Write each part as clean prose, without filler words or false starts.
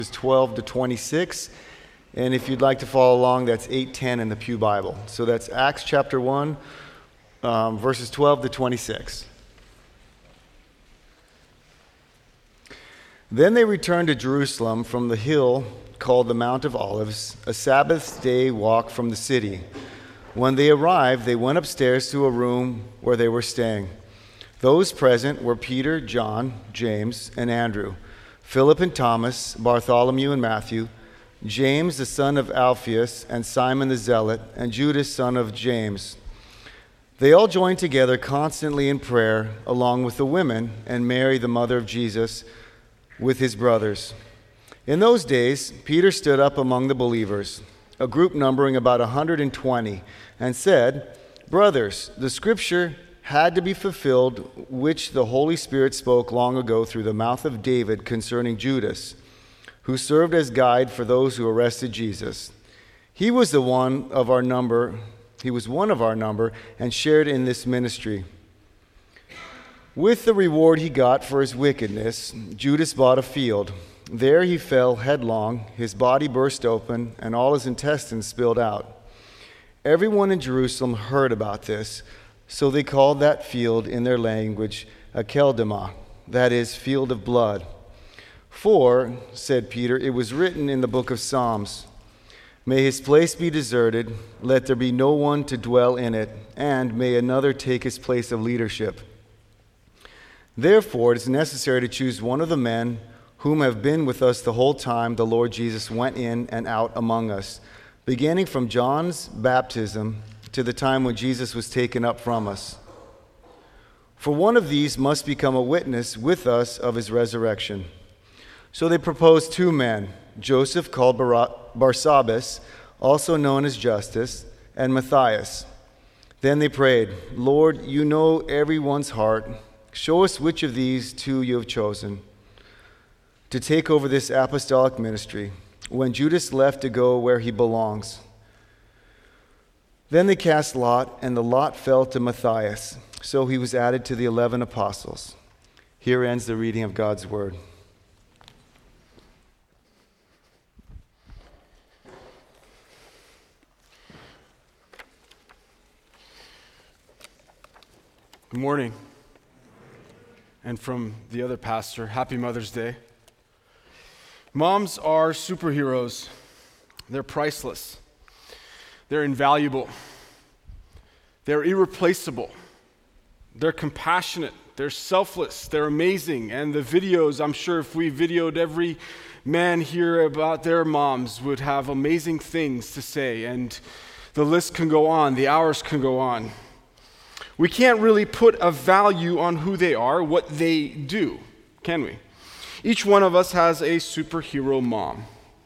12 to 26, and if you'd like to follow along, that's 8:10 in the Pew Bible. So that's Acts chapter 1, verses 12 to 26. Then they returned to Jerusalem from the hill called the Mount of Olives, a Sabbath day walk from the city. When they arrived, they went upstairs to a room where they were staying. Those present were Peter, John, James, and Andrew, Philip and Thomas, Bartholomew and Matthew, James the son of Alphaeus, and Simon the Zealot, and Judas son of James. They all joined together constantly in prayer, along with the women and Mary, the mother of Jesus, with his brothers. In those days, Peter stood up among the believers, a group numbering about 120, and said, "Brothers, the scripture had to be fulfilled, which the Holy Spirit spoke long ago through the mouth of David concerning Judas, who served as guide for those who arrested Jesus. He was one of our number, and shared in this ministry. With the reward he got for his wickedness, Judas bought a field. There he fell headlong, his body burst open, and all his intestines spilled out. Everyone in Jerusalem heard about this, so they called that field in their language Akeldama, that is, field of blood. For, said Peter, it was written in the book of Psalms, 'May his place be deserted, let there be no one to dwell in it, and may another take his place of leadership.' Therefore, it is necessary to choose one of the men whom have been with us the whole time the Lord Jesus went in and out among us, beginning from John's baptism to the time when Jesus was taken up from us. For one of these must become a witness with us of his resurrection." So they proposed 2 men, Joseph called Barsabbas, also known as Justus, and Matthias. Then they prayed, "Lord, you know everyone's heart. Show us which of these 2 you have chosen to take over this apostolic ministry, when Judas left to go where he belongs." Then they cast lot, and the lot fell to Matthias. So he was added to the 11 apostles. Here ends the reading of God's word. Good morning. And from the other pastor, happy Mother's Day. Moms are superheroes. They're priceless. They're invaluable. They're irreplaceable. They're compassionate. They're selfless. They're amazing. And the videos, I'm sure if we videoed every man here about their moms, would have amazing things to say. And the list can go on. The hours can go on. We can't really put a value on who they are, what they do, can we? Each one of us has a superhero mom.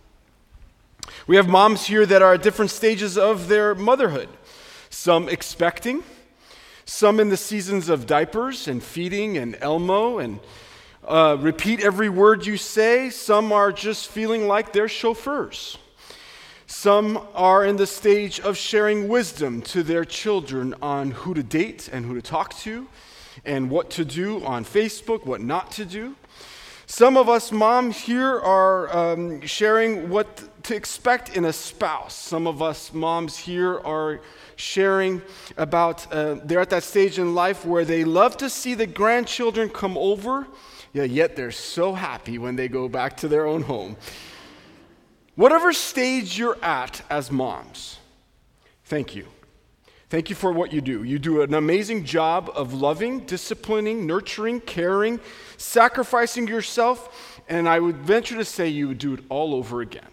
We have moms here that are at different stages of their motherhood. Some expecting, some in the seasons of diapers and feeding and Elmo and repeat every word you say. Some are just feeling like they're chauffeurs. Some are in the stage of sharing wisdom to their children on who to date and who to talk to and what to do on Facebook, what not to do. Some of us moms here are sharing what to expect in a spouse. Some of us moms here are sharing about, they're at that stage in life where they love to see the grandchildren come over, yet they're so happy when they go back to their own home. Whatever stage you're at as moms, thank you. Thank you for what you do. You do an amazing job of loving, disciplining, nurturing, caring, sacrificing yourself, and I would venture to say you would do it all over again.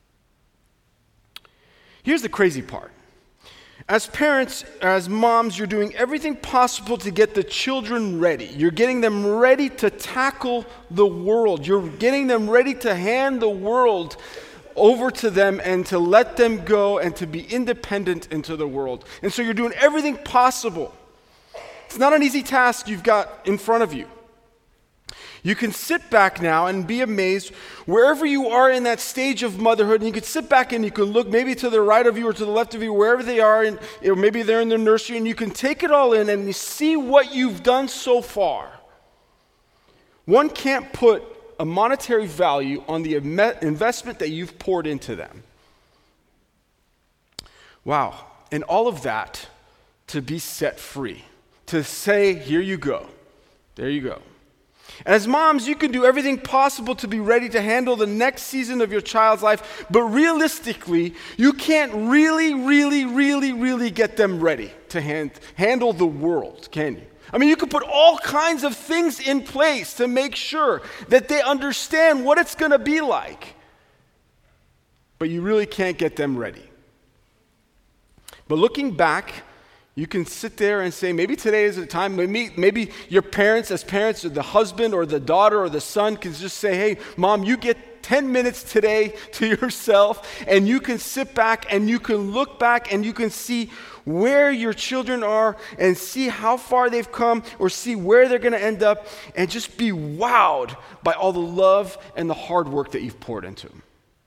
Here's the crazy part. As parents, as moms, you're doing everything possible to get the children ready. You're getting them ready to tackle the world. You're getting them ready to hand the world over to them and to let them go and to be independent into the world. And so you're doing everything possible. It's not an easy task you've got in front of you. You can sit back now and be amazed wherever you are in that stage of motherhood, and you can sit back and you can look maybe to the right of you or to the left of you, wherever they are, and or maybe they're in their nursery, and you can take it all in and you see what you've done so far. One can't put a monetary value on the investment that you've poured into them. Wow. And all of that to be set free. To say, here you go. There you go. And as moms, you can do everything possible to be ready to handle the next season of your child's life, but realistically, you can't really get them ready to handle the world, can you? I mean, you can put all kinds of things in place to make sure that they understand what it's going to be like, but you really can't get them ready. But looking back, you can sit there and say, maybe today is the time, maybe your parents, as parents, or the husband or the daughter or the son can just say, hey, Mom, you get 10 minutes today to yourself, and you can sit back and you can look back and you can see where your children are and see how far they've come or see where they're going to end up and just be wowed by all the love and the hard work that you've poured into them.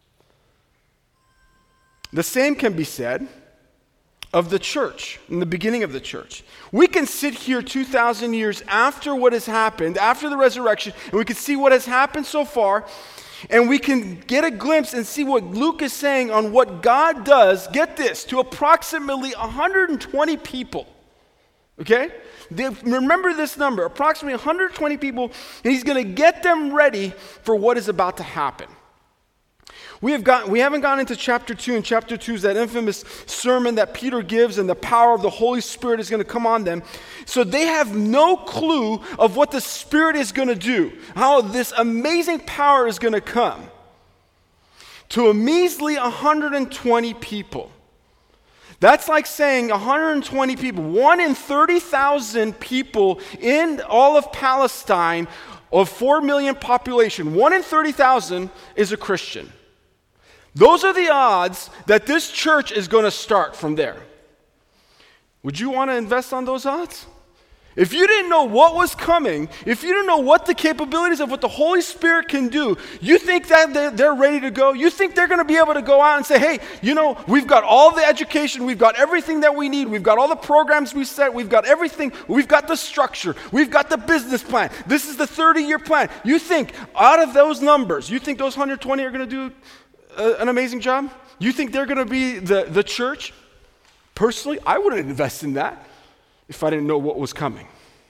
The same can be said of the church, in the beginning of the church. We can sit here 2,000 years after what has happened, after the resurrection, and we can see what has happened so far, and we can get a glimpse and see what Luke is saying on what God does, get this, to approximately 120 people. Okay? Remember this number, approximately 120 people, and he's going to get them ready for what is about to happen. We haven't gone into chapter 2, and chapter 2 is that infamous sermon that Peter gives, and the power of the Holy Spirit is going to come on them. So they have no clue of what the Spirit is going to do, how this amazing power is going to come to a measly 120 people. That's like saying 120 people, 1 in 30,000 people in all of Palestine of 4 million population, 1 in 30,000 is a Christian. Those are the odds that this church is going to start from there. Would you want to invest on those odds? If you didn't know what was coming, if you didn't know what the capabilities of what the Holy Spirit can do, you think that they're ready to go? You think they're going to be able to go out and say, hey, we've got all the education, we've got everything that we need, we've got all the programs we set, we've got everything, we've got the structure, we've got the business plan, this is the 30-year plan. You think out of those numbers, you think those 120 are going to do an amazing job? You think they're going to be the church? Personally, I wouldn't invest in that if I didn't know what was coming.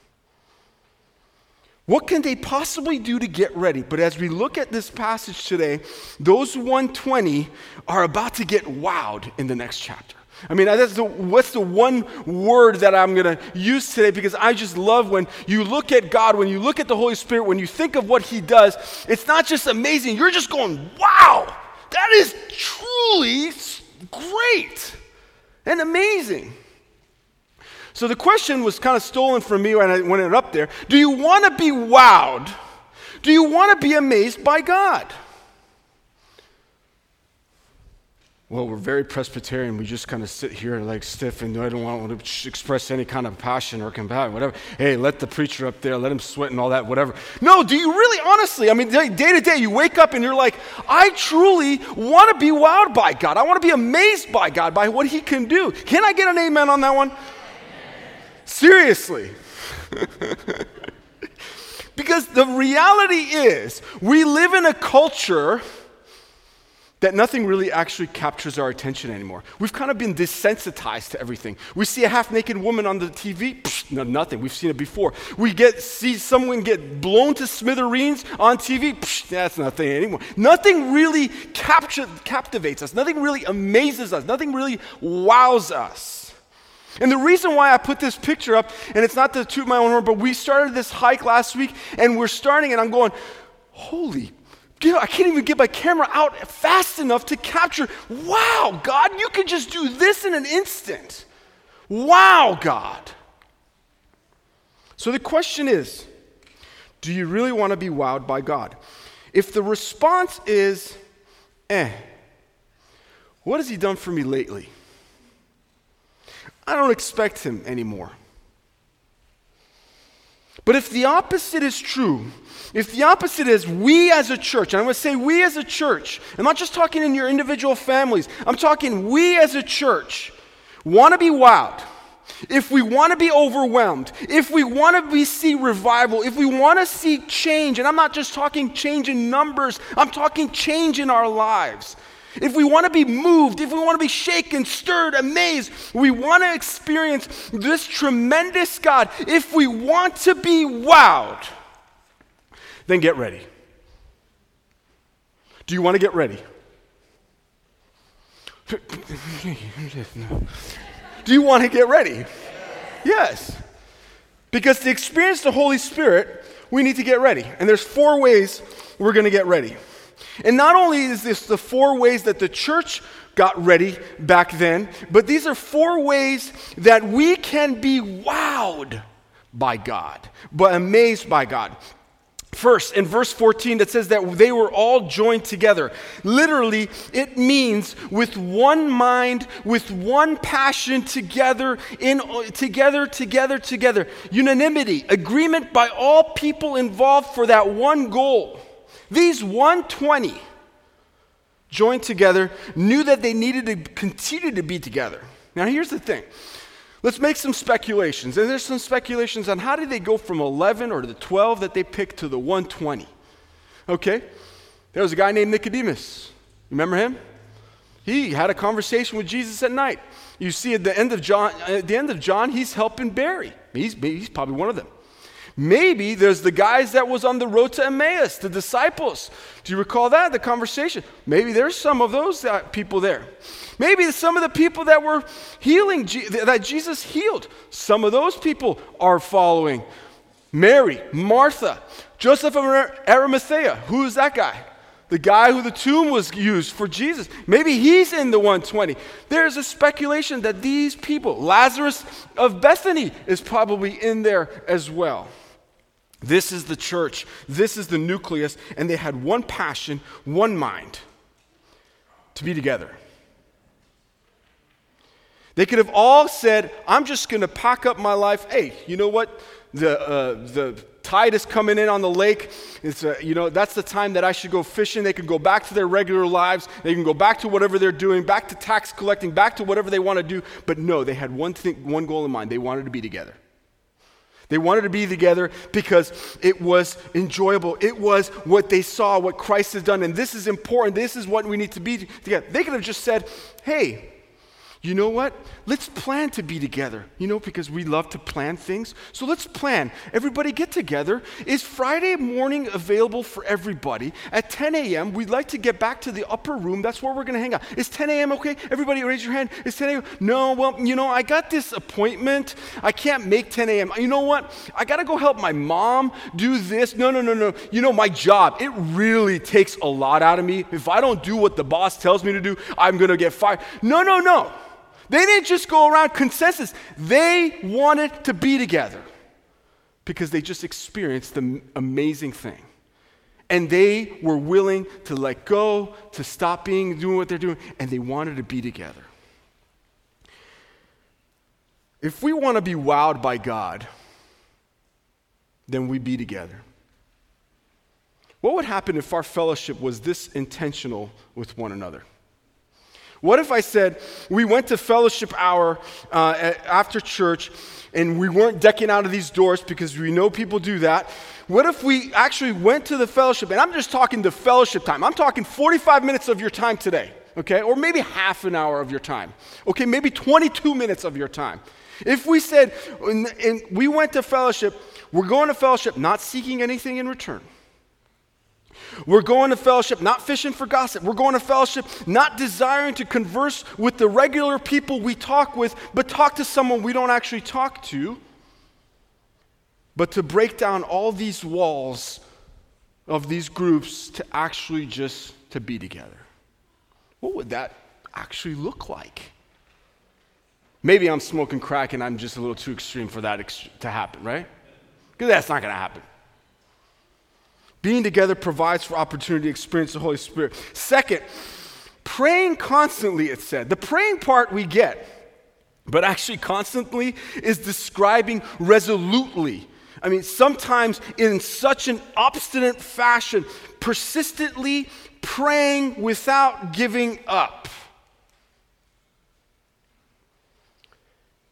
What can they possibly do to get ready? But as we look at this passage today, those 120 are about to get wowed in the next chapter. I mean, what's the one word that I'm going to use today? Because I just love when you look at God, when you look at the Holy Spirit, when you think of what He does, it's not just amazing. You're just going, wow, that is truly great and amazing. So the question was kind of stolen from me when I went it up there. Do you want to be wowed? Do you want to be amazed by God? Well, we're very Presbyterian. We just kind of sit here like stiff, and I don't want to express any kind of passion or compassion, whatever. Hey, let the preacher up there, let him sweat and all that, whatever. No, do you really, honestly, I mean, day to day, you wake up and you're like, I truly want to be wowed by God. I want to be amazed by God, by what He can do. Can I get an amen on that one? Seriously. Because the reality is, we live in a culture that nothing really actually captures our attention anymore. We've kind of been desensitized to everything. We see a half-naked woman on the TV, nothing. We've seen it before. We see someone get blown to smithereens on TV, that's nothing anymore. Nothing really captivates us. Nothing really amazes us. Nothing really wows us. And the reason why I put this picture up, and it's not to toot my own horn, but we started this hike last week, and we're starting, and I'm going, holy, I can't even get my camera out fast enough to capture, wow, God, you can just do this in an instant. Wow, God. So the question is, do you really want to be wowed by God? If the response is, what has He done for me lately? I don't expect Him anymore. But if the opposite is true, if the opposite is we as a church, and I'm going to say we as a church, I'm not just talking in your individual families, I'm talking we as a church want to be wowed. if we want to be overwhelmed, if we want to see revival, if we want to see change, and I'm not just talking change in numbers, I'm talking change in our lives. If we want to be moved, if we want to be shaken, stirred, amazed, we want to experience this tremendous God, if we want to be wowed, then get ready. Do you want to get ready? Do you want to get ready? Yes. Because to experience the Holy Spirit, we need to get ready. And there's 4 ways we're going to get ready. And not only is this the 4 ways that the church got ready back then, but these are 4 ways that we can be wowed by God, but amazed by God. First, in verse 14, it says that they were all joined together. Literally, it means with one mind, with one passion, together. Unanimity, agreement by all people involved for that one goal. These 120 joined together, knew that they needed to continue to be together. Now, here's the thing. Let's make some speculations. And there's some speculations on how did they go from 11 or the 12 that they picked to the 120. Okay? There was a guy named Nicodemus. Remember him? He had a conversation with Jesus at night. You see at the end of John, he's helping Barry. He's probably one of them. Maybe there's the guys that was on the road to Emmaus, the disciples. Do you recall that, the conversation? Maybe there's some of those people there. Maybe some of the people that were healing, that Jesus healed. Some of those people are following. Mary, Martha, Joseph of Arimathea. Who is that guy? The guy who the tomb was used for Jesus. Maybe he's in the 120. There's a speculation that these people, Lazarus of Bethany is probably in there as well. This is the church. This is the nucleus. And they had one passion, one mind to be together. They could have all said, I'm just going to pack up my life. Hey, you know what? The tide is coming in on the lake. It's that's the time that I should go fishing. They can go back to their regular lives. They can go back to whatever they're doing, back to tax collecting, back to whatever they want to do. But no, they had one goal in mind. They wanted to be together. They wanted to be together because it was enjoyable. It was what they saw, what Christ has done. And this is important. This is what we need to be together. They could have just said, hey, you know what? Let's plan to be together, because we love to plan things. So let's plan. Everybody get together. Is Friday morning available for everybody? At 10 a.m., we'd like to get back to the upper room. That's where we're going to hang out. Is 10 a.m. okay? Everybody raise your hand. Is 10 a.m.? No, well, I got this appointment. I can't make 10 a.m. You know what? I got to go help my mom do this. No. My job, it really takes a lot out of me. If I don't do what the boss tells me to do, I'm going to get fired. No. They didn't just go around consensus. They wanted to be together because they just experienced the amazing thing. And they were willing to let go, to stop doing what they're doing, and they wanted to be together. If we want to be wowed by God, then we be together. What would happen if our fellowship was this intentional with one another? What if I said we went to fellowship hour after church and we weren't decking out of these doors because we know people do that? What if we actually went to the fellowship, and I'm just talking the fellowship time. I'm talking 45 minutes of your time today, okay? Or maybe half an hour of your time. Okay, maybe 22 minutes of your time. If we said, and we went to fellowship, we're going to fellowship not seeking anything in return. We're going to fellowship not fishing for gossip. We're going to fellowship not desiring to converse with the regular people we talk with, but talk to someone we don't actually talk to, but to break down all these walls of these groups to actually just to be together. What would that actually look like? Maybe I'm smoking crack and I'm just a little too extreme for that to happen, right? Because that's not going to happen. Being together provides for opportunity to experience the Holy Spirit. Second, praying constantly, it said. The praying part we get, but actually constantly is describing resolutely. I mean, sometimes in such an obstinate fashion, persistently praying without giving up.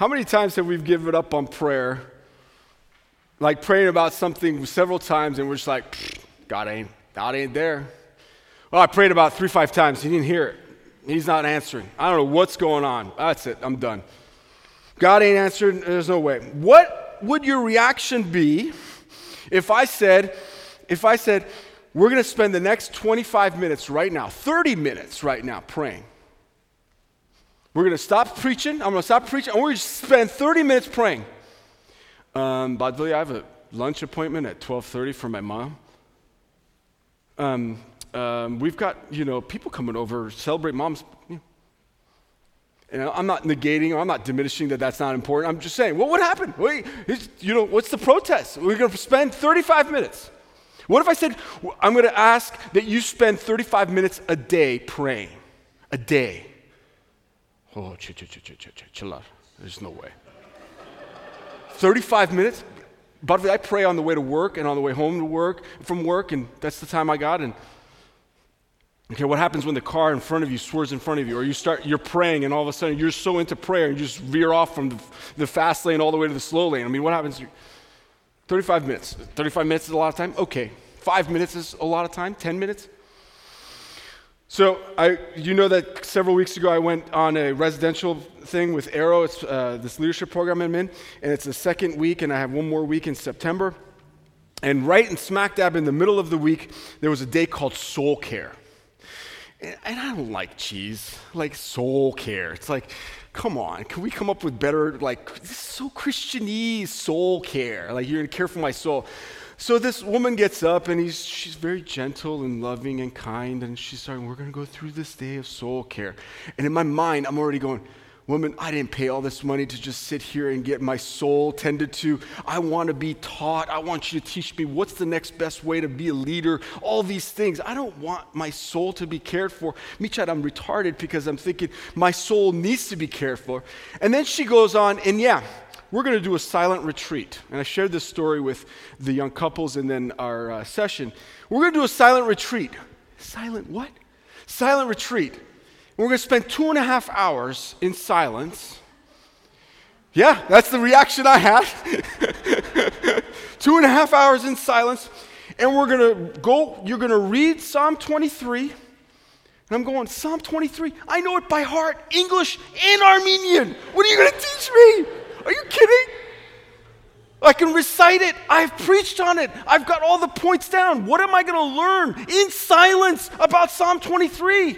How many times have we given up on prayer, like praying about something several times, and we're just like, God ain't there. Well, I prayed about 3-5 times. He didn't hear it. He's not answering. I don't know what's going on. That's it. I'm done. God ain't answered. There's no way. What would your reaction be if I said, we're going to spend the next 25 minutes right now, 30 minutes right now praying. We're going to stop preaching. I'm going to stop preaching, and we're going to spend 30 minutes praying. By the way, I have a lunch appointment at 12:30 for my mom. We've got, people coming over, celebrate Mom's. And I'm not negating or I'm not diminishing that that's not important. I'm just saying, what would happen? What's the protest? We're going to spend 35 minutes. What if I said, I'm going to ask that you spend 35 minutes a day praying? A day. Oh, chill out. There's no way. 35 minutes? But I pray on the way to work and on the way home from work, and that's the time I got. And okay, what happens when the car in front of you swerves in front of you, or you're praying, and all of a sudden you're so into prayer, and you just veer off from the fast lane all the way to the slow lane? I mean, what happens? 35 minutes. 35 minutes is a lot of time? Okay. 5 minutes is a lot of time? 10 minutes? So, that several weeks ago I went on a residential thing with Arrow. It's this leadership program I'm in, and it's the second week, and I have one more week in September. And right in smack dab in the middle of the week, there was a day called Soul Care. And I don't like cheese, like soul care. It's like, come on, can we come up with better, this is so Christianese, soul care. Like, you're going to care for my soul. So this woman gets up, and she's very gentle and loving and kind, and she's saying, we're going to go through this day of soul care. And in my mind, I'm already going, woman, I didn't pay all this money to just sit here and get my soul tended to. I want to be taught. I want you to teach me what's the next best way to be a leader, all these things. I don't want my soul to be cared for. Michad, I'm retarded because I'm thinking my soul needs to be cared for. And then she goes on, and we're going to do a silent retreat. And I shared this story with the young couples and then our session. We're going to do a silent retreat. Silent what? Silent retreat. We're going to spend 2.5 hours in silence. Yeah, that's the reaction I had. 2.5 hours in silence. And we're going to go, you're going to read Psalm 23. And I'm going, Psalm 23? I know it by heart, English and Armenian. What are you going to teach me? Are you kidding? I can recite it. I've preached on it. I've got all the points down. What am I going to learn in silence about Psalm 23?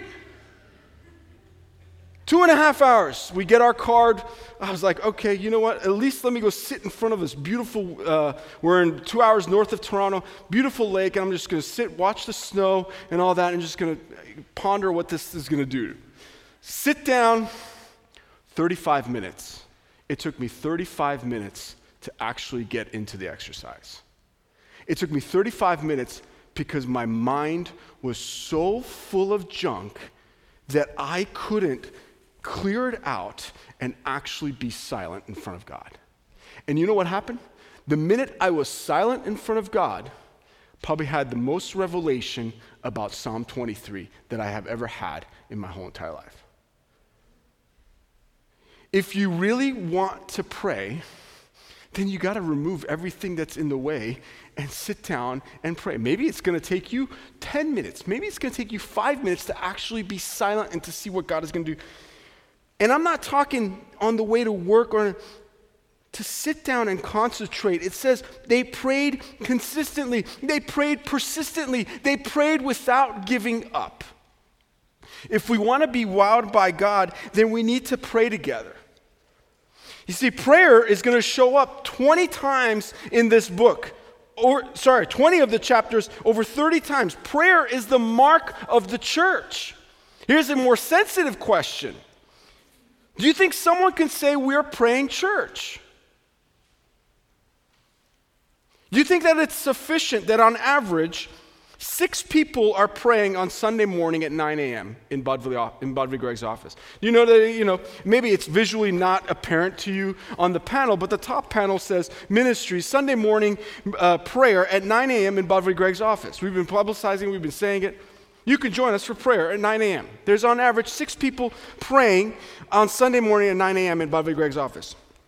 2.5 hours. We get our card. I was like, okay, you know what? At least let me go sit in front of this beautiful, we're in 2 hours north of Toronto, beautiful lake, and I'm just going to sit, watch the snow and all that, and just going to ponder what this is going to do. Sit down, 35 minutes. It took me 35 minutes to actually get into the exercise. It took me 35 minutes because my mind was so full of junk that I couldn't clear it out and actually be silent in front of God. And you know what happened? The minute I was silent in front of God, probably had the most revelation about Psalm 23 that I have ever had in my whole entire life. If you really want to pray, then you got to remove everything that's in the way and sit down and pray. Maybe it's going to take you 10 minutes. Maybe it's going to take you 5 minutes to actually be silent and to see what God is going to do. And I'm not talking on the way to work or to sit down and concentrate. It says they prayed consistently. They prayed persistently. They prayed without giving up. If we want to be wowed by God, then we need to pray together. You see, prayer is going to show up 20 times in this book. 20 of the chapters, over 30 times. Prayer is the mark of the church. Here's a more sensitive question. Do you think someone can say we're praying church? Do you think that it's sufficient that on average, 6 people are praying on Sunday morning at 9 a.m. in Bodvi Greg's office? You know that, maybe it's visually not apparent to you on the panel, but the top panel says ministry, Sunday morning prayer at 9 a.m. in Bodvi Greg's office. We've been publicizing, we've been saying it. You can join us for prayer at 9 a.m. There's on average 6 people praying on Sunday morning at 9 a.m. in Bodvi Greg's office.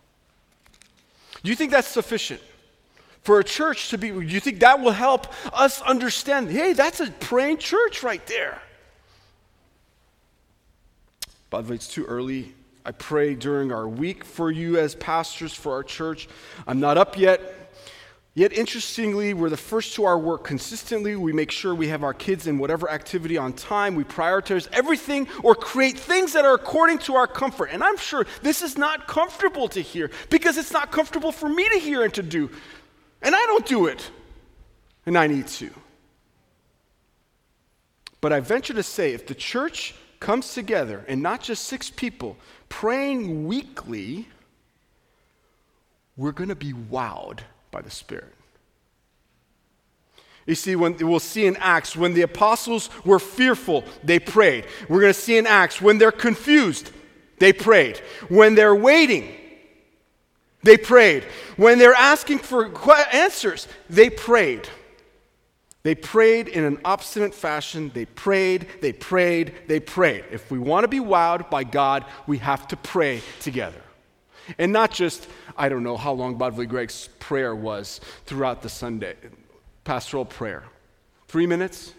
Do you think that's sufficient? For a church to be, do you think that will help us understand, hey, that's a praying church right there? By the way, it's too early. I pray during our week for you as pastors for our church. I'm not up yet. Yet, interestingly, we're the first to our work consistently. We make sure we have our kids in whatever activity on time. We prioritize everything or create things that are according to our comfort. And I'm sure this is not comfortable to hear because it's not comfortable for me to hear and to do. And I don't do it. And I need to. But I venture to say if the church comes together and not just 6 people praying weekly, we're going to be wowed by the Spirit. You see, we'll see in Acts, when the apostles were fearful, they prayed. We're going to see in Acts, when they're confused, they prayed. When they're waiting, they prayed. When they're asking for answers, they prayed. They prayed in an obstinate fashion. They prayed, they prayed, they prayed. If we want to be wowed by God, we have to pray together. And not just, I don't know how long Budley Greg's prayer was throughout the Sunday, pastoral prayer. 3 minutes?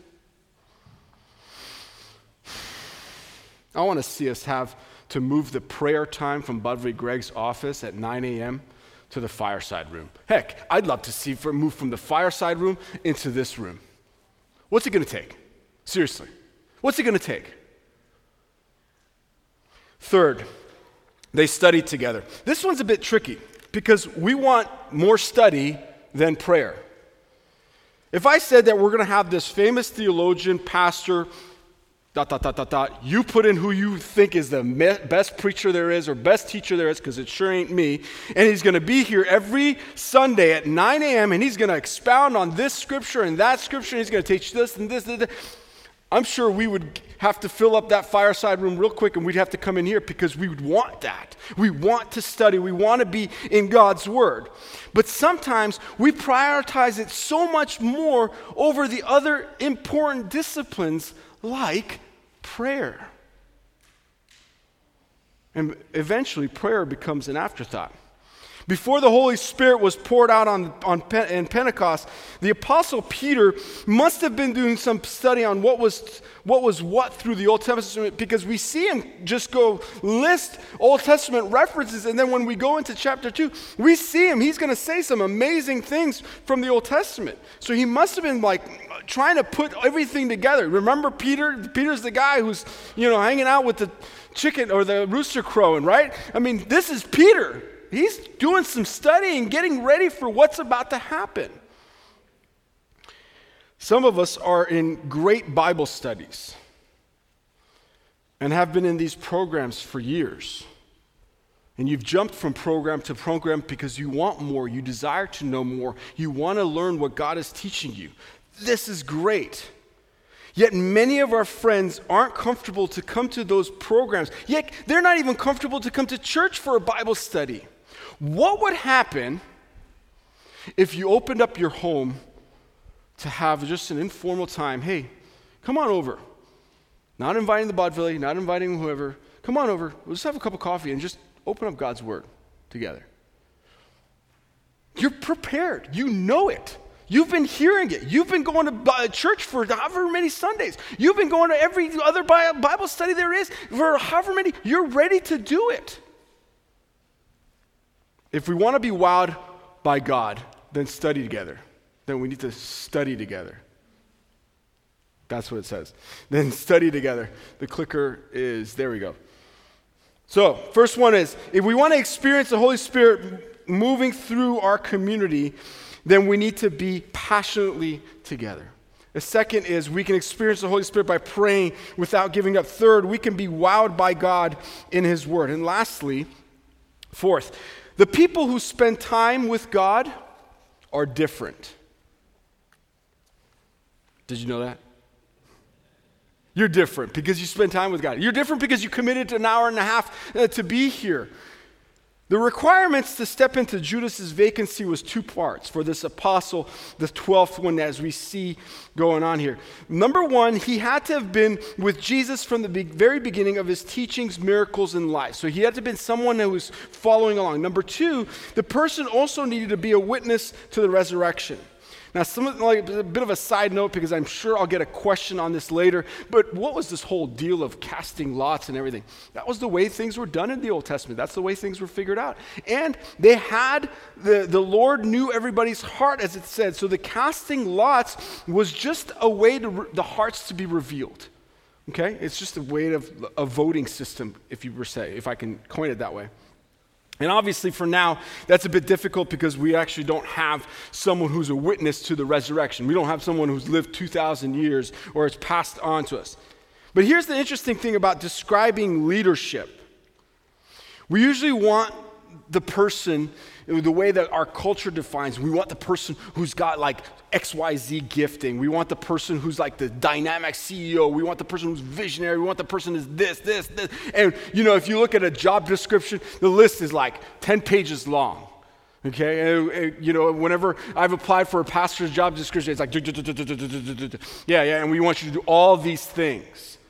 I want to see us have to move the prayer time from Budley Greg's office at 9 a.m. to the fireside room. Heck, I'd love to see move from the fireside room into this room. What's it going to take? Seriously. What's it going to take? Third, they studied together. This one's a bit tricky because we want more study than prayer. If I said that we're going to have this famous theologian, pastor, you put in who you think is the best preacher there is or best teacher there is, because it sure ain't me, and he's going to be here every Sunday at 9 a.m., and he's going to expound on this scripture and that scripture, and he's going to teach this and this and that. I'm sure we would have to fill up that fireside room real quick, and we'd have to come in here because we would want that. We want to study. We want to be in God's Word. But sometimes we prioritize it so much more over the other important disciplines like prayer. And eventually, prayer becomes an afterthought. Before the Holy Spirit was poured out in Pentecost, the Apostle Peter must have been doing some study on what was what through the Old Testament, because we see him just go list Old Testament references, and then when we go into chapter 2, we see him. He's going to say some amazing things from the Old Testament. So he must have been like trying to put everything together. Remember Peter? Peter's the guy who's, hanging out with the chicken or the rooster crowing, right? I mean, this is Peter. He's doing some studying, getting ready for what's about to happen. Some of us are in great Bible studies and have been in these programs for years. And you've jumped from program to program because you want more, you desire to know more, you want to learn what God is teaching you. This is great. Yet many of our friends aren't comfortable to come to those programs. Yet they're not even comfortable to come to church for a Bible study. What would happen if you opened up your home to have just an informal time? Hey, come on over. Not inviting the Bodvilli, not inviting whoever. Come on over. We'll just have a cup of coffee and just open up God's Word together. You're prepared. You know it. You've been hearing it. You've been going to church for however many Sundays. You've been going to every other Bible study there is for however many. You're ready to do it. If we want to be wowed by God, then study together. Then we need to study together. That's what it says. Then study together. The clicker is, there we go. So, first one is, if we want to experience the Holy Spirit moving through our community, then we need to be passionately together. The second is, we can experience the Holy Spirit by praying without giving up. Third, we can be wowed by God in His Word. And lastly, fourth, the people who spend time with God are different. Did you know that? You're different because you spend time with God. You're different because you committed an hour and a half to be here. The requirements to step into Judas's vacancy was two parts for this apostle, the 12th one as we see going on here. Number one, he had to have been with Jesus from the very beginning of his teachings, miracles, and life. So he had to have been someone who was following along. Number two, the person also needed to be a witness to the resurrection. Now, a bit of a side note, because I'm sure I'll get a question on this later, but what was this whole deal of casting lots and everything? That was the way things were done in the Old Testament. That's the way things were figured out. And they had, the Lord knew everybody's heart, as it said. So the casting lots was just a way to the hearts to be revealed. Okay? It's just a way of a voting system, if I can coin it that way. And obviously for now, that's a bit difficult because we actually don't have someone who's a witness to the resurrection. We don't have someone who's lived 2,000 years or it's passed on to us. But here's the interesting thing about describing leadership. We usually want the person, the way that our culture defines, we want the person who's got like XYZ gifting. We want the person who's like the dynamic CEO. We want the person who's visionary. We want the person who's this. And, if you look at a job description, the list is like 10 pages long. Okay? And, whenever I've applied for a pastor's job description, it's like, yeah, and we want you to do all these things.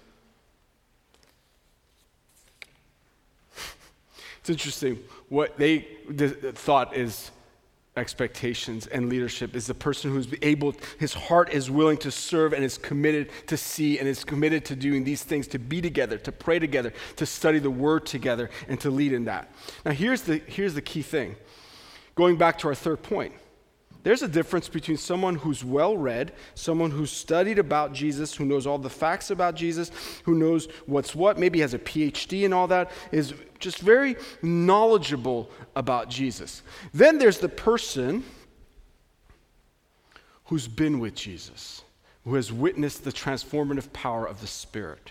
It's interesting. What they thought is expectations and leadership is the person who's able, his heart is willing to serve and is committed to see and is committed to doing these things, to be together, to pray together, to study the word together, and to lead in that. Now here's the key thing. Going back to our third point. There's a difference between someone who's well-read, someone who's studied about Jesus, who knows all the facts about Jesus, who knows what's what, maybe has a PhD and all that, is just very knowledgeable about Jesus. Then there's the person who's been with Jesus, who has witnessed the transformative power of the Spirit.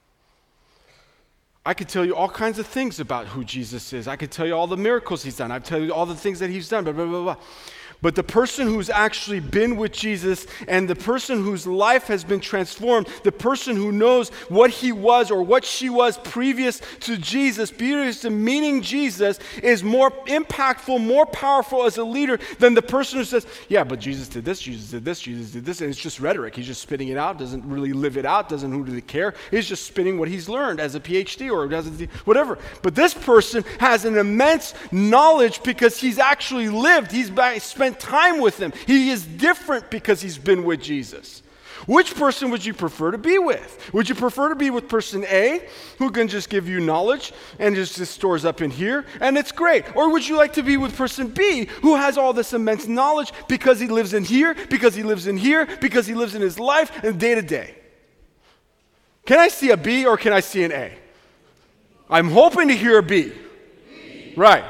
I could tell you all kinds of things about who Jesus is. I could tell you all the miracles he's done. I could tell you all the things that he's done, blah, blah, blah, blah. But the person who's actually been with Jesus and the person whose life has been transformed, the person who knows what he was or what she was previous to Jesus, previous to meeting Jesus, is more impactful, more powerful as a leader than the person who says, yeah, but Jesus did this, Jesus did this, Jesus did this, and it's just rhetoric. He's just spitting it out, doesn't really live it out, doesn't really care. He's just spitting what he's learned as a PhD or whatever. But this person has an immense knowledge because he's actually lived, he's spent time with him. He is different because he's been with Jesus. Which person would you prefer to be with? Would you prefer to be with person A, who can just give you knowledge and just stores up in here, and it's great? Or would you like to be with person B, who has all this immense knowledge because he lives in here, because he lives in here, because he lives in his life and day to day? Can I see a B or can I see an A? I'm hoping to hear a B. Right.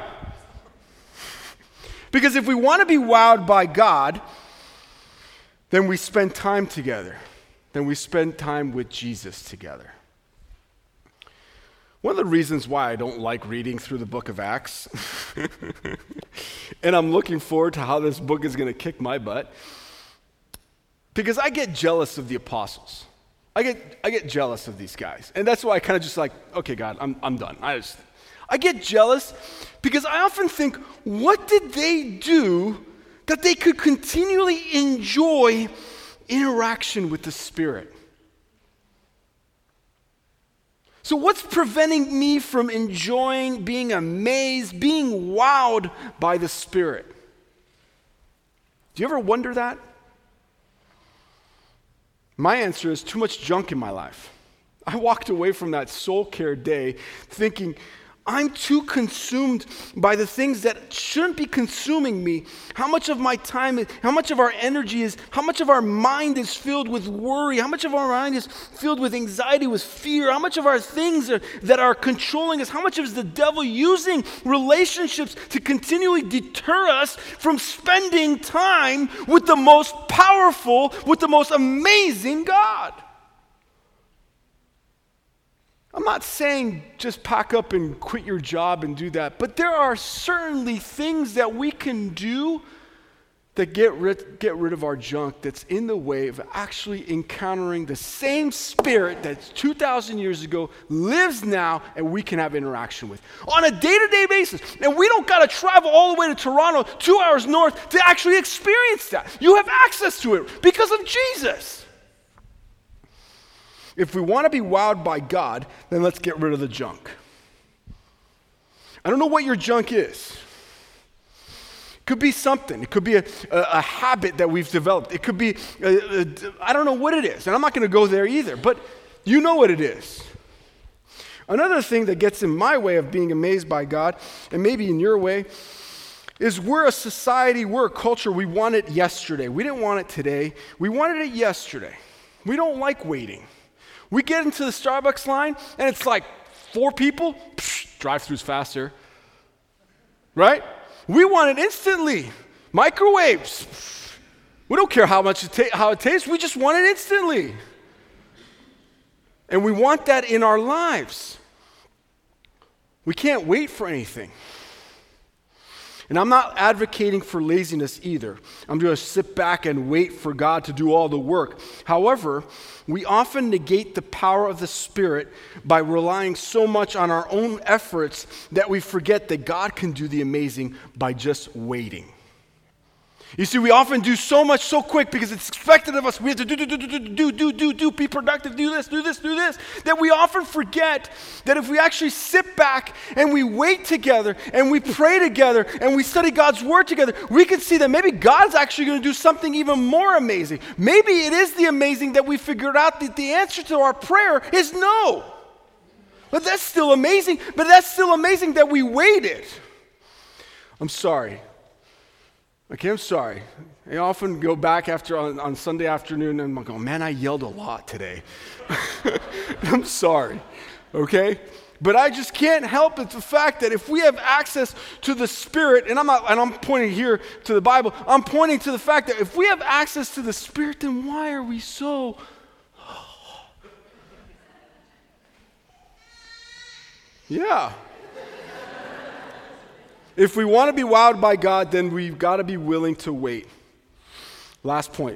Because if we want to be wowed by God, then we spend time together. Then we spend time with Jesus together. One of the reasons why I don't like reading through the book of Acts, and I'm looking forward to how this book is going to kick my butt, because I get jealous of the apostles. I get jealous of these guys. And that's why I kind of just like, okay, God, I'm done. I get jealous because I often think, what did they do that they could continually enjoy interaction with the Spirit? So what's preventing me from enjoying, being amazed, being wowed by the Spirit? Do you ever wonder that? My answer is too much junk in my life. I walked away from that soul care day thinking, I'm too consumed by the things that shouldn't be consuming me. How much of my time, how much of our energy is, how much of our mind is filled with worry, how much of our mind is filled with anxiety, with fear, how much of our things that are controlling us, how much is the devil using relationships to continually deter us from spending time with the most powerful, with the most amazing God? I'm not saying just pack up and quit your job and do that, but there are certainly things that we can do that get rid of our junk that's in the way of actually encountering the same Spirit that 2,000 years ago lives now and we can have interaction with on a day-to-day basis. And we don't got to travel all the way to Toronto, 2 hours north, to actually experience that. You have access to it because of Jesus. If we want to be wowed by God, then let's get rid of the junk. I don't know what your junk is. It could be something. It could be a habit that we've developed. It could be, I don't know what it is. And I'm not going to go there either, but you know what it is. Another thing that gets in my way of being amazed by God, and maybe in your way, is we're a society, we're a culture, we want it yesterday. We didn't want it today. We wanted it yesterday. We don't like waiting. We get into the Starbucks line, and it's like 4 people. Drive-thru's faster. Right? We want it instantly. Microwaves. We don't care how it tastes. We just want it instantly. And we want that in our lives. We can't wait for anything. And I'm not advocating for laziness either. I'm going to sit back and wait for God to do all the work. However, we often negate the power of the Spirit by relying so much on our own efforts that we forget that God can do the amazing by just waiting. You see, we often do so much so quick because it's expected of us. We have to do, be productive, do this, that we often forget that if we actually sit back and we wait together and we pray together and we study God's Word together, we can see that maybe God's actually going to do something even more amazing. Maybe it is the amazing that we figured out that the answer to our prayer is no. But that's still amazing. But that's still amazing that we waited. I'm sorry. Okay, I'm sorry. I often go back on Sunday afternoon and I'm going, man, I yelled a lot today. I'm sorry, okay? But I just can't help it, the fact that if we have access to the Spirit, and I'm pointing here to the Bible, I'm pointing to the fact that if we have access to the Spirit, then why are we so... Yeah. If we want to be wowed by God, then we've got to be willing to wait. Last point.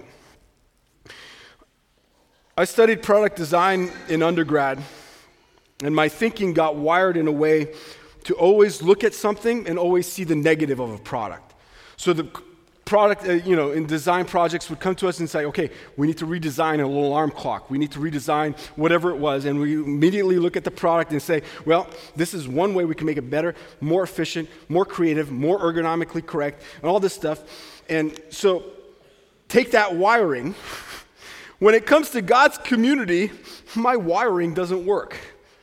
I studied product design in undergrad, and my thinking got wired in a way to always look at something and always see the negative of a product. So the product, in design projects would come to us and say, okay, we need to redesign a little alarm clock. We need to redesign whatever it was. And we immediately look at the product and say, well, this is one way we can make it better, more efficient, more creative, more ergonomically correct, and all this stuff. And so take that wiring. When it comes to God's community, my wiring doesn't work.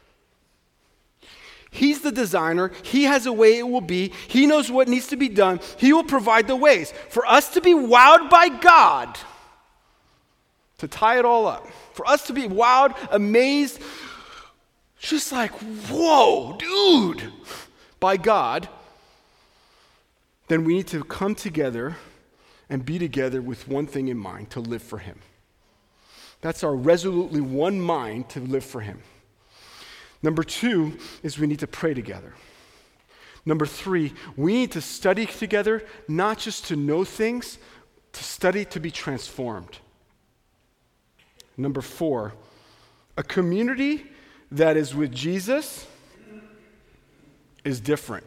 He's the designer. He has a way it will be. He knows what needs to be done. He will provide the ways. For us to be wowed by God, to tie it all up, for us to be wowed, amazed, just like, whoa, dude, by God, then we need to come together and be together with one thing in mind, to live for Him. That's our resolutely one mind to live for Him. Number 2 is we need to pray together. Number 3, we need to study together, not just to know things, to study to be transformed. Number 4, a community that is with Jesus is different.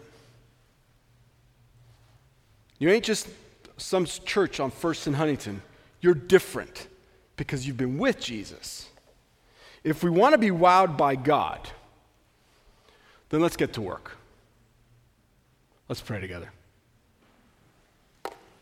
You ain't just some church on First and Huntington. You're different because you've been with Jesus. If we want to be wowed by God, then let's get to work. Let's pray together.